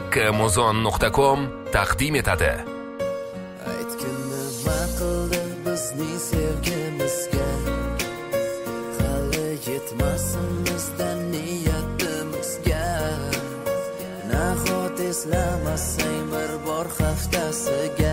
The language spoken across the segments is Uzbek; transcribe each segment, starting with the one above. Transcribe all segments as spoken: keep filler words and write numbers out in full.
Muzon nuqta com taqdim etadi. Aytganda maqildi bizning sevgimizga, hali yetmasimizdan niyatimizga. Nahot eslamasang bir bor haftasiga,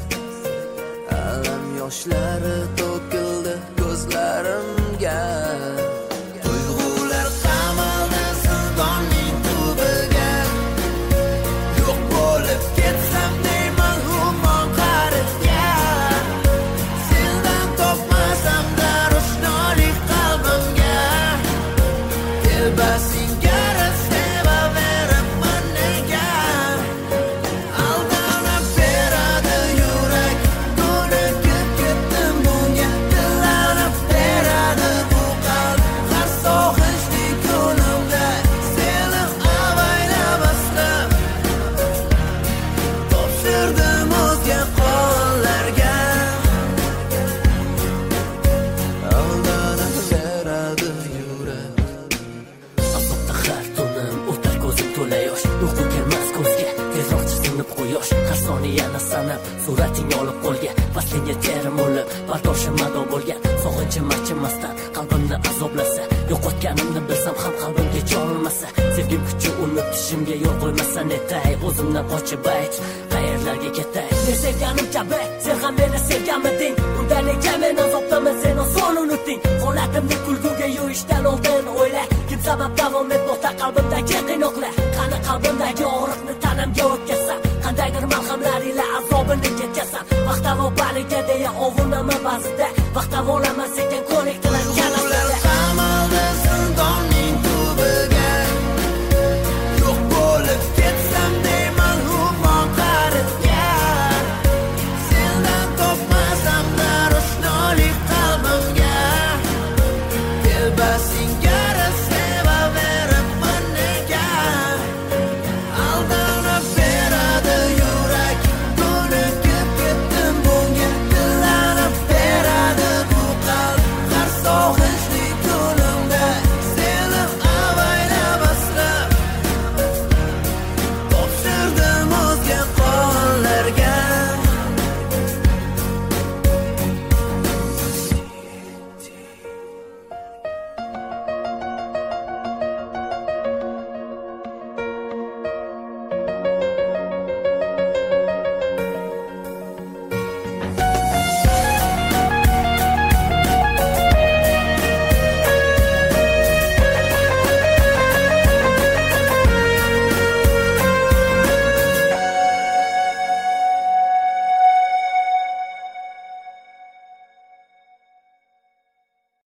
alam yoshlari to'kildi ko'zlarimga. Tuyg'ular qamaldi zindonning tubiga, yo'q bo'lib ketsam deyman umon qaribga. Sendan topmasam darusnolik qalbimga, telbasingga sevaveribman nega. Aldanib beradi yurak, ko'nikib ketdim bunga. Tillanib beradi bu qalb, har sog'inchli ko'nimda. Seni avaylamasdan topshirdim o'zga qo'llarga. Aldanib beradi yurak. Azobda har tunim o'tar ko'zim to'la yosh, uyqu kelmas ko'zga, tezroq sinib quyosh. Har soniyani sanab surating olib qo'lga, paslinga terim o'lib bardoshim ado bo'lgan. Sog'inchim achimasdan qalbimni azoblasa, yo'qotganimni bilsam ham qalbimga chorilmasa, sevgim kuchi unutishimga yo'l qo'ymasa, netay o'zimdan qochib ayt, qayerlarga ketay. Men sevganim kabi sen ham meni sevganmiding? Undan nega men azobdaman, sen oson unutding. Holatimni kulguga yo'yishdan oldin o'yla, kim sabab davom etmoqda qalbimdagi qiynoqlar. Qani qalbimdagi og'riqni tanamga o'tkazsam, qandaydir malhamlar ila azobini ketkazsam. Vaqt avobaliga deya ovunaman ba'zida, vaqt avolaman sekin ko'rik